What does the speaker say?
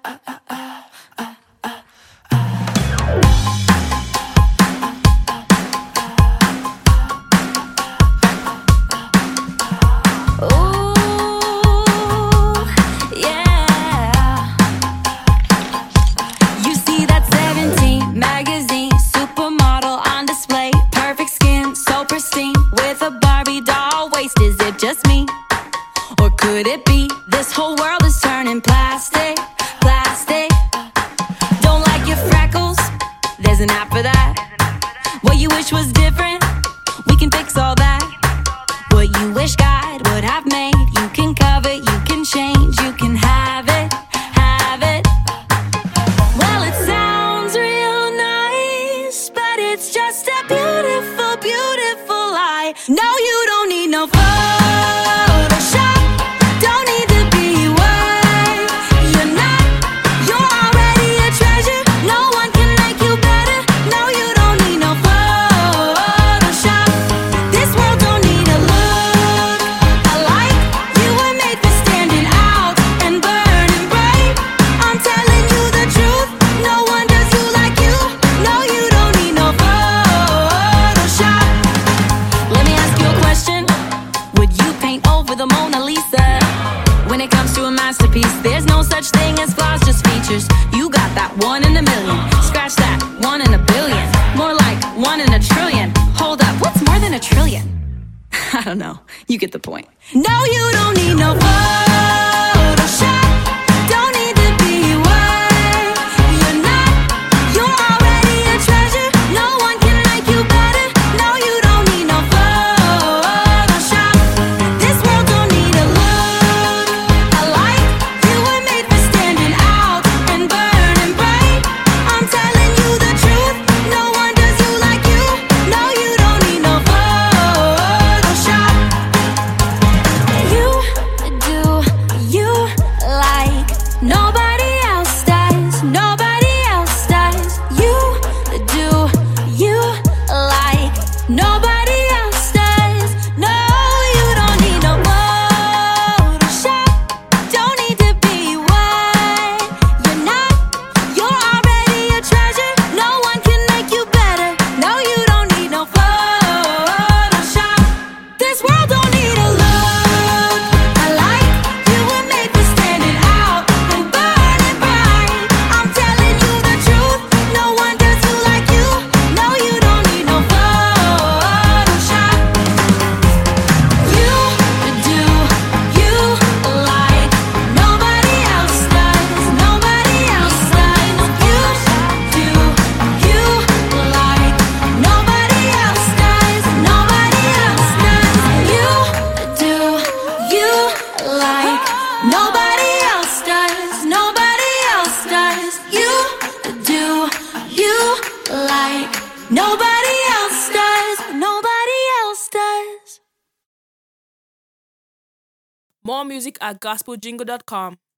Could it be this whole world is turning plastic, plastic? Don't like your freckles? There's an app for that. What you wish was different? We can fix all that. What you wish God would have made, you can cover, you can change, you can have it, have it. Well, it sounds real nice, but it's just a beautiful, beautiful lie. No, you don't need no Photoshop. Don't need to be what you're not. You're already a treasure. No one can make you better. No, you don't need no Photoshop. This world don't need a look alike. You were made for standing out and burning bright. I'm telling you the truth. No one does you like you. No, you don't need no Photoshop. Let me ask you a question. Would you paint over the Mona Lisa? When it comes to a masterpiece, there's no such thing as flaws, just features. You got that 1 in a million. Scratch that, 1 in a billion. More like 1 in a trillion. Hold up, what's more than a trillion? I don't know, you get the point. No, you don't need no Photoshop. Don't need to be what you're not. You're already a treasure. No one can make you better. No, you don't need no Photoshop. This world don't need a look alike. You were made for standing out and burning bright. I'm telling you the truth. No one does you like you. No, you don't need no Photoshop. You do you like nobody else does. Nobody else does. You do you like nobody else does. No, you don't need no Photoshop. Don't need to be what you're not. You're already a treasure. No one can make you better. No, you don't need no Photoshop. This world don't need a look alike. You were made for standing out and burning bright. I'm telling you the truth. No one does you like you. No, you don't need no Photoshop. You do you like nobody else does. Nobody else does. You do you like nobody else does. Nobody else does. You do you like nobody else does. Nobody else does. You do you like nobody else does. Nobody else does. More music at gospeljingle.com.